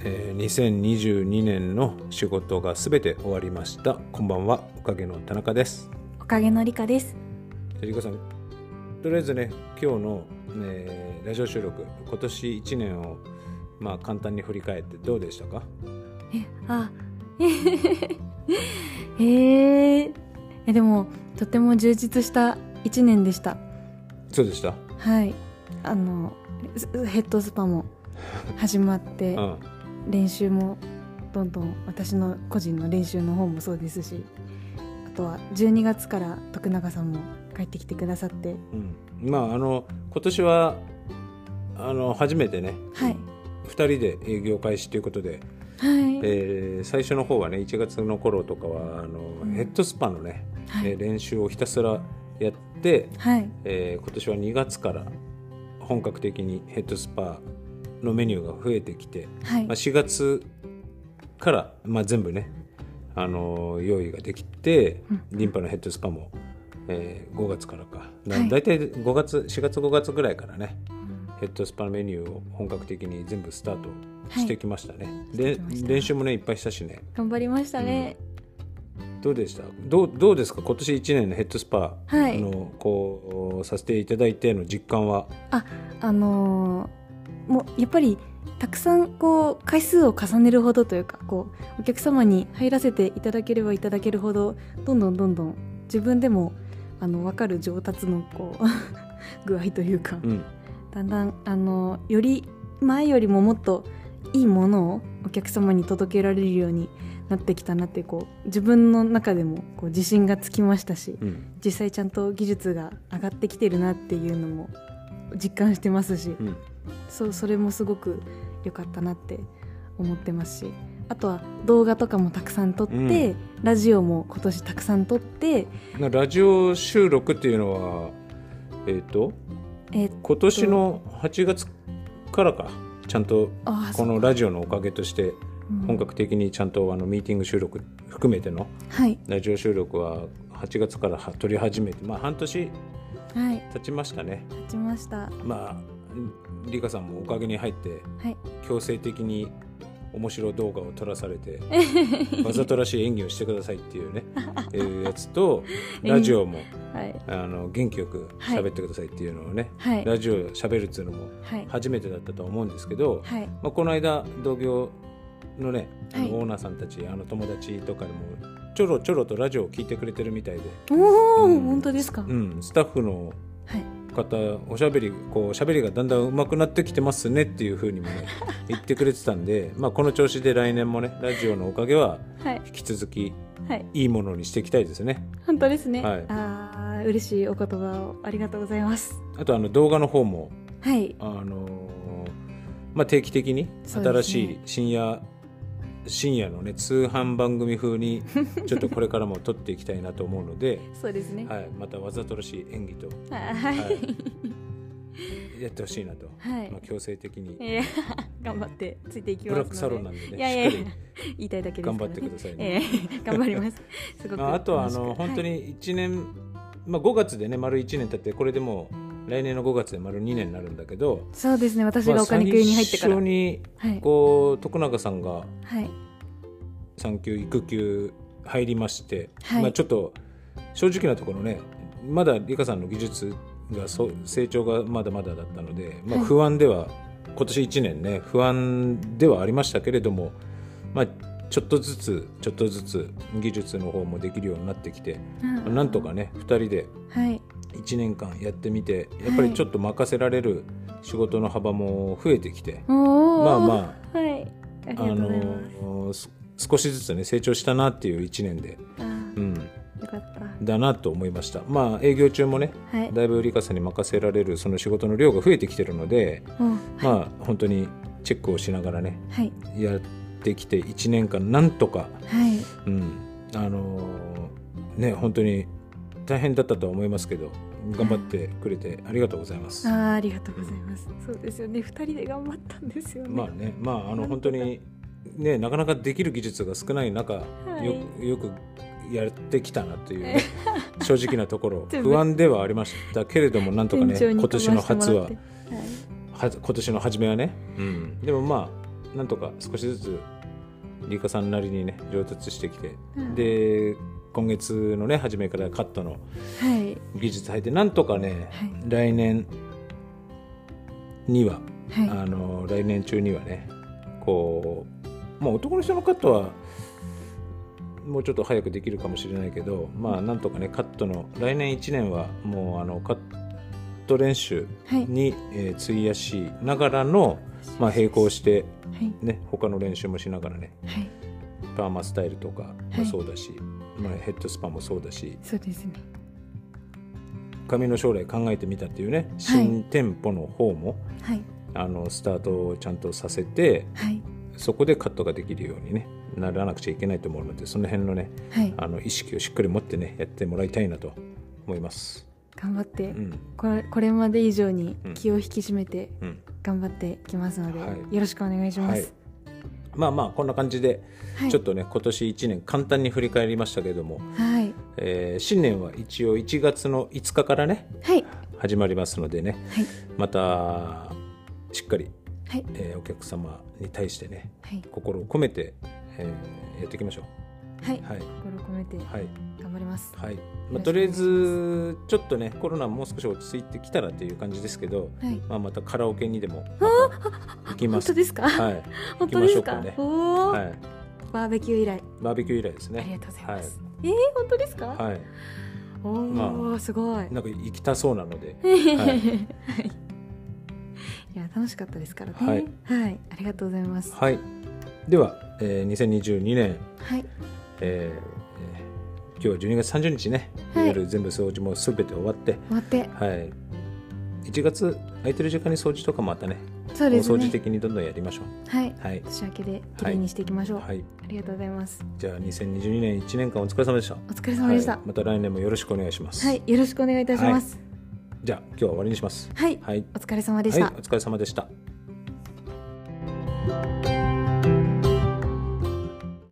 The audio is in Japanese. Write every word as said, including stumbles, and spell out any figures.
えー、にせんにじゅうにねんの仕事がすべて終わりました。こんばんは、おかげの田中です。 おかげのりかです。 りかさん、とりあえずね、今日の、ね、ラジオ収録、今年いちねんを、まあ、簡単に振り返ってどうでしたか？ え、あ、えー、えでもとても充実したいちねんでした。 そうでした。 はい、あのヘッドスパも始まって、うん、練習もどんどん私の個人の練習の方もそうですし、あとはじゅうにがつから徳永さんも帰ってきてくださって、 うん、まああの今年はあの初めてね、はい、ふたりで営業開始ということで、はい、えー、最初の方はねいちがつの頃とかはあの、うん、ヘッドスパのね、はい、練習をひたすらやって、はい、えー、今年はにがつから本格的にヘッドスパのメニューが増えてきて、はい、まあ、しがつから、まあ、全部ね、あのー、用意ができて、うん、リンパのヘッドスパも、えー、ごがつからかだ、はい、だいたいごがつしがつごがつぐらいからね、うん、ヘッドスパのメニューを本格的に全部スタートしてきましたね、はい、で練習もねいっぱいしたしね、 頑張りましたね、 うん、どうでした？どう、どうですか今年いちねんのヘッドスパ、はい、のこうさせていただいての実感は？ あ、あのーもうやっぱりたくさんこう回数を重ねるほどというか、こうお客様に入らせていただければいただけるほどどんどんどんどん自分でもあの分かる上達のこう具合というか、うん、だんだんあのより前よりももっといいものをお客様に届けられるようになってきたなって、こう自分の中でもこう自信がつきましたし、うん、実際ちゃんと技術が上がってきてるなっていうのも実感してますし、うん、そう、それもすごく良かったなって思ってますし、あとは動画とかもたくさん撮って、うん、ラジオも今年たくさん撮って、 ラジオ収録っていうのはえっ、ー、と、えー、と今年のはちがつからかちゃんとこのラジオのおかげとして本格的にちゃんとあのミーティング収録含めてのラジオ収録ははちがつから撮り始めて、まあ半年経ちましたね、 はい、経ちました。 まあリカさんもおかげに入って、はい、強制的に面白動画を撮らされてわざとらしい演技をしてくださいっていうねいうやつと、ラジオも、はい、あの元気よく喋ってくださいっていうのをね、はい、ラジオ喋るっていうのも初めてだったと思うんですけど、はい、まあ、この間同業のねあのオーナーさんたち、あの友達とかでもちょろちょろとラジオを聞いてくれてるみたいで、 おー、うん、本当ですか？ うん、スタッフの方、おしゃべりこうしゃべりがだんだん上手くなってきてますねっていう風にもね言ってくれてたんで、まあ、この調子で来年もねラジオのおかげは引き続きいいものにしていきたいですね、はい、 本当ですね、はい、あ、嬉しいお言葉をありがとうございます。 あとあの動画の方も、はい、あのまあ、定期的に新しい深夜深夜のね通販番組風にちょっとこれからも撮っていきたいなと思うのでそうですね、 はい、またわざとらしい演技と、 はいはい、やってほしいなと、はい、まあ、強制的に頑張ってついていきますので、 ブラックサロンなんでね、 いやいやいやしっかり言いたいだけですからね、 頑張ってくださいね、 えー、頑張りますすごく、 あとはあの本当にいちねん、はい、まあ、ごがつでね丸いちねん経って、これでもう来年のごがつで丸にねんになるんだけど、 そうですね、私がお金給に入ってから、 まあ、最初にこう、はい、徳永さんが、はい、産休育休入りまして、はい、まあ、ちょっと正直なところね、まだ理香さんの技術がそ成長がまだまだだったので、まあ、不安では、はい、今年いちねんね不安ではありましたけれども、まあ、ちょっとずつちょっとずつ技術の方もできるようになってきて、まあ、なんとかねふたりでいちねんかんやってみて、はい、やっぱりちょっと任せられる仕事の幅も増えてきて、まあまあ、はい、ありがとうございます。少しずつね成長したなっていういちねんで、うん、 よかっただなと思いました。まあ営業中もね、はい、だいぶリカさんに任せられるその仕事の量が増えてきてるので、うん、まあ、はい、本当にチェックをしながらね、はい、やってきていちねんかんなんとか、はい、うん、あのー、ね本当に大変だったとは思いますけど頑張ってくれてありがとうございます。 あ、ありがとうございます。そうですよね、ふたりで頑張ったんですよね。 まあね、まああの本当にね、なかなかできる技術が少ない中、はい、よく、よくやってきたなという、ね、正直なところ不安ではありましたけれども、なんとかね今年の初は、はい、は今年の初めはね、うん、でもまあなんとか少しずつリカさんなりにね上達してきて、うん、で今月のね初めからカットの技術入って、はい、なんとかね、はい、来年には、はい、あの来年中にはねこう、まあ、男の人のカットはもうちょっと早くできるかもしれないけど、まあなんとかねカットの来年いちねんはもうあのカット練習に、はいえー、費やしながらの、まあ、並行してね、はい、他の練習もしながらね、はい、パーマスタイルとかもそうだし、はいまあ、ヘッドスパもそうだし、 そうですね、 髪の将来考えてみたっていうね新店舗の方も、はい、あのスタートをちゃんとさせて、はい、そこでカットができるようにねならなくちゃいけないと思うので、その辺のね、はい、あの意識をしっかり持ってねやってもらいたいなと思います。 頑張って、うん、これ、これまで以上に気を引き締めて頑張ってきますので、うんうん、よろしくお願いします、はい、 まあまあこんな感じで、はい、ちょっとね今年いちねん簡単に振り返りましたけれども、はいえー、新年は一応いちがつのいつかからね、はい、始まりますのでね、はい、またしっかり、はいえー、お客様に対してね、はい、心を込めてえー、やっていきましょう。 はい、はい、心を込めて頑張ります。 はい、まあ、とりあえずちょっとねコロナもう少し落ち着いてきたらっていう感じですけど、はいまあ、またカラオケにでも行きます。 本当ですか？ はい、行きましょうかね。 はい、バーベキュー以来。 バーベキュー以来ですね。 ありがとうございます。はい、えー、本当ですか？ はい。 おお、まあ、すごい。 なんか行きたそうなので。 はい。はい、いや楽しかったですからね。はい、はい、ありがとうございます。 はい。では、えー、にせんにじゅうにねん、はいえー、今日はじゅうにがつさんじゅうにちね、はい、夜全部掃除もすべて終わって終わって、 はい、いちがつ空いてる時間に掃除とかもまたね、 そうですね、 お掃除的にどんどんやりましょう。 はい、はい、年明けできれいにしていきましょう。はい、ありがとうございます。 じゃあにせんにじゅうにねんいちねんかんお疲れ様でした。 お疲れ様でした。 はい、また来年もよろしくお願いします。 はい、よろしくお願いいたします。はい、 じゃあ今日は終わりにします。 はい、はい、お疲れ様でした。 はい、お疲れ様でした。